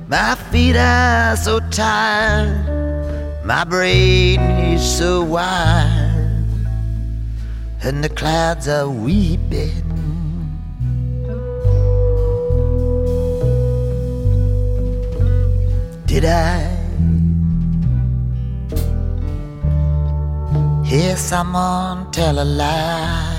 My feet are so tired, my brain is so wide, and the clouds are weeping. Did I hear someone tell a lie?